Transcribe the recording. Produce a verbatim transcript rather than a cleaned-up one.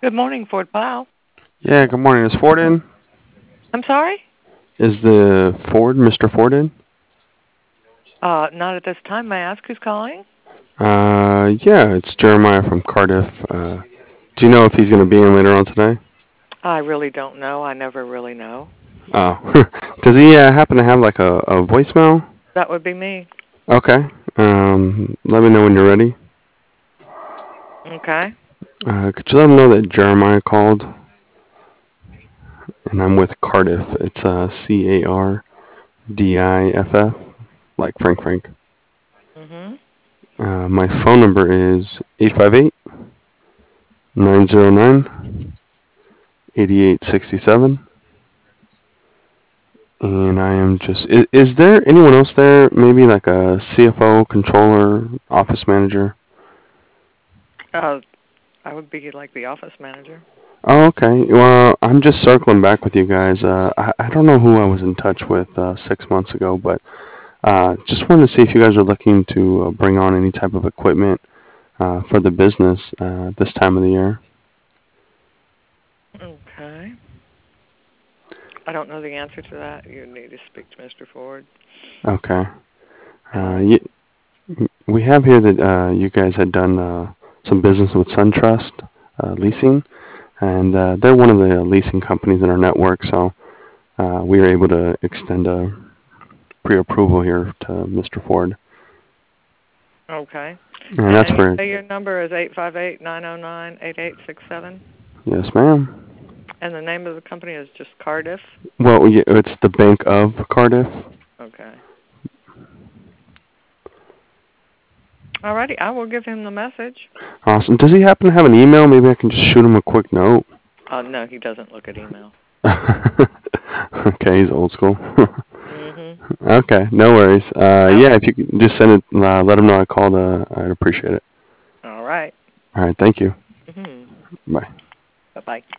Good morning, Fort Powell. Yeah, good morning. Is Ford in? I'm sorry? Is the Ford, Mister Ford in? Uh, not at this time. May I ask who's calling? Uh, yeah, it's Jeremiah from Cardiff. Uh, do you know if he's going to be in later on today? I really don't know. I never really know. Oh, does he uh, happen to have like a, a voicemail? That would be me. Okay. Um, let me know when you're ready. Okay. Uh, could you let him know that Jeremiah called? And I'm with Cardiff. It's uh, C A R D I F F, like Frank Frank. Mhm. Uh, my phone number is eight five eight, nine zero nine, eight eight six seven. And I am just. Is, is there anyone else there? Maybe like a C F O, controller, office manager? Uh, I would be like the office manager. Oh, okay. Well, I'm just circling back with you guys. Uh, I, I don't know who I was in touch with uh, six months ago, but uh, just wanted to see if you guys are looking to uh, bring on any type of equipment uh, for the business uh, this time of the year. Okay. I don't know the answer to that. You need to speak to Mister Ford. Okay. Uh, Um. y- we have here that uh, you guys had done uh, some business with SunTrust uh, Leasing, and uh, they're one of the leasing companies in our network, so uh, we were able to extend a pre-approval here to Mister Ford, Okay. and that's And you for say your number is eight five eight nine zero nine eight eight six seven, yes, ma'am. and the name of the company is just Cardiff. Well, yeah, it's the Bank of Cardiff. Okay. Alrighty. I will give him the message. Awesome. Does he happen to have an email? Maybe I can just shoot him a quick note. Uh, no, he doesn't look at email. Okay, he's old school. Mhm. Okay, no worries. Uh, All yeah, right. if you could just send it, uh, let him know I called. Uh, I'd appreciate it. All right. All right, thank you. Mhm. Bye. Bye bye.